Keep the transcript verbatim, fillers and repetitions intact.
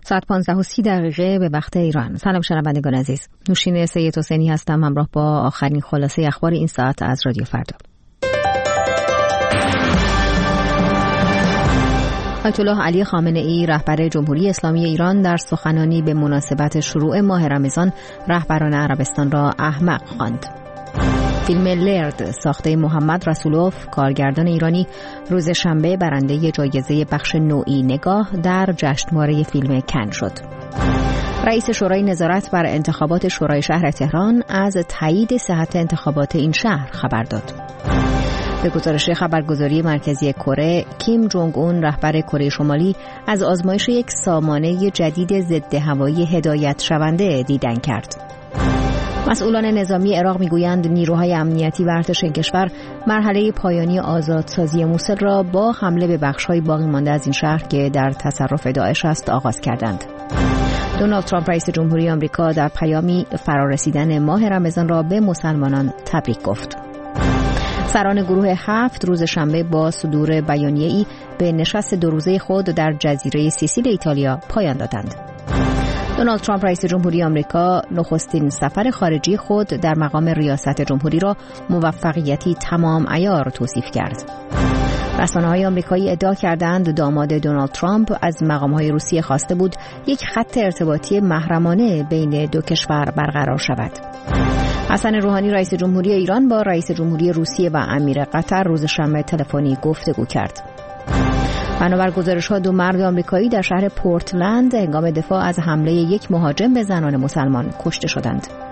ساعت پانزده و سی دقیقه به وقت ایران. سلام شنوندگان عزیز. نوشین سید حسینی هستم همراه با آخرین خلاصه اخبار این ساعت از رادیو فردا. آیت الله علی خامنه ای رهبر جمهوری اسلامی ایران در سخنانی به مناسبت شروع ماه رمضان رهبران عربستان را احمق خواند. فیلم لرد ساخته محمد رسولوف کارگردان ایرانی روز شنبه برنده جایزه بخش نوعی نگاه در جشنواره فیلم کن شد. رئیس شورای نظارت بر انتخابات شورای شهر تهران از تایید صحت انتخابات این شهر خبر داد. به گزارش خبرگزاری مرکزی کره، کیم جونگ اون رهبر کره شمالی از آزمایش یک سامانه جدید ضد هوایی هدایت شونده دیدن کرد. مسئولان نظامی عراق میگویند نیروهای امنیتی و ارتش کشور مرحله پایانی آزادسازی موصل را با حمله به بخش‌های باقی مانده از این شهر که در تصرف داعش است آغاز کردند. دونالد ترامپ رئیس جمهوری آمریکا در پیامی فرارسیدن ماه رمضان را به مسلمانان تبریک گفت. سران گروه هفت روز شنبه با صدور بیانیه‌ای به نشست دو روزه خود در جزیره سیسیل ایتالیا پایان دادند. دونالد ترامپ رئیس جمهوری آمریکا نخستین سفر خارجی خود در مقام ریاست جمهوری را موفقیتی تمام عیار توصیف کرد. رسانه‌های آمریکایی ادعا کردند داماد دونالد ترامپ از مقام‌های روسیه خواسته بود یک خط ارتباطی محرمانه بین دو کشور برقرار شود. حسن روحانی رئیس جمهوری ایران با رئیس جمهوری روسیه و امیر قطر روز شنبه تلفنی گفتگو کرد. بنابر گزارش‌ها دو مرد آمریکایی در شهر پورتلند هنگام دفاع از حمله یک مهاجم به زنان مسلمان کشته شدند.